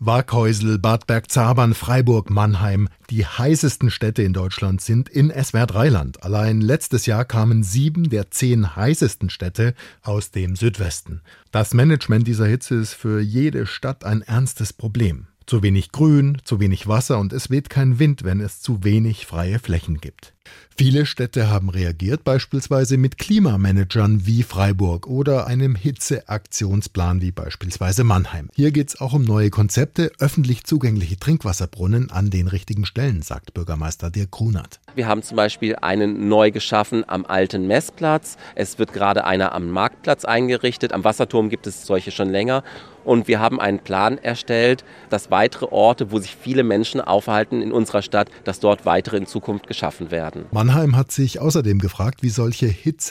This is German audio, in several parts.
Warkhäusl, Bad Bergzabern, Freiburg, Mannheim. Die heißesten Städte in Deutschland sind in SWR3-Land. Allein letztes Jahr kamen 7 der 10 heißesten Städte aus dem Südwesten. Das Management dieser Hitze ist für jede Stadt ein ernstes Problem. Zu wenig Grün, zu wenig Wasser und es weht kein Wind, wenn es zu wenig freie Flächen gibt. Viele Städte haben reagiert, beispielsweise mit Klimamanagern wie Freiburg oder einem Hitzeaktionsplan wie beispielsweise Mannheim. Hier geht es auch um neue Konzepte, öffentlich zugängliche Trinkwasserbrunnen an den richtigen Stellen, sagt Bürgermeister Dirk Grunert. Wir haben zum Beispiel einen neu geschaffen am alten Messplatz. Es wird gerade einer am Marktplatz eingerichtet. Am Wasserturm gibt es solche schon länger. Und wir haben einen Plan erstellt, dass weitere Orte, wo sich viele Menschen aufhalten in unserer Stadt, dass dort weitere in Zukunft geschaffen werden. Mannheim hat sich außerdem gefragt, wie solche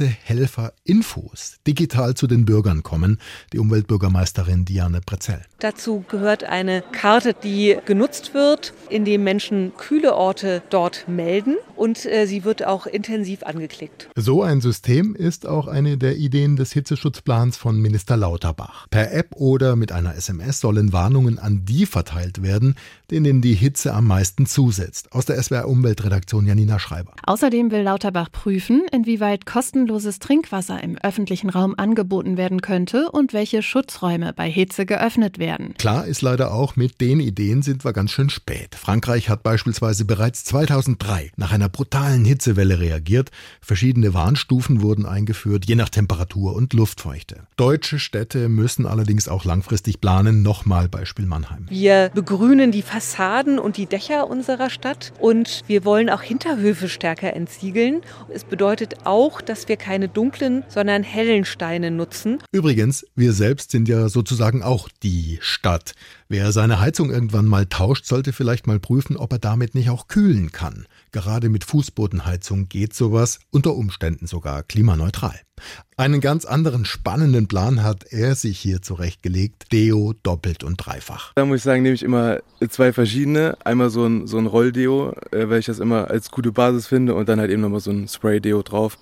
Hitzehelfer-Infos digital zu den Bürgern kommen. Die Umweltbürgermeisterin Diane Pretzell. Dazu gehört eine Karte, die genutzt wird, indem Menschen kühle Orte dort melden. Und sie wird auch intensiv angeklickt. So ein System ist auch eine der Ideen des Hitzeschutzplans von Minister Lauterbach. Per App oder mit einer SMS sollen Warnungen an die verteilt werden, denen die Hitze am meisten zusetzt. Aus der SWR-Umweltredaktion Janina Schreiber. Außerdem will Lauterbach prüfen, inwieweit kostenloses Trinkwasser im öffentlichen Raum angeboten werden könnte und welche Schutzräume bei Hitze geöffnet werden. Klar ist leider auch, mit den Ideen sind wir ganz schön spät. Frankreich hat beispielsweise bereits 2003 nach einer brutalen Hitzewelle reagiert. Verschiedene Warnstufen wurden eingeführt, je nach Temperatur und Luftfeuchte. Deutsche Städte müssen allerdings auch langfristig planen. Nochmal Beispiel Mannheim. Wir begrünen die Fassaden und die Dächer unserer Stadt und wir wollen auch Hinterhöfe stärker entsiegeln. Es bedeutet auch, dass wir keine dunklen, sondern hellen Steine nutzen. Übrigens, wir selbst sind ja sozusagen auch die Stadt. Wer seine Heizung irgendwann mal tauscht, sollte vielleicht mal prüfen, ob er damit nicht auch kühlen kann. Gerade mit Fußbodenheizung geht sowas, unter Umständen sogar klimaneutral. Einen ganz anderen spannenden Plan hat er sich hier zurechtgelegt. Deo doppelt und dreifach. Da muss ich sagen, nehme ich immer 2 verschiedene. Einmal so ein Rolldeo, weil ich das immer als gute Basis finde und dann halt eben nochmal so ein Spray-Deo drauf.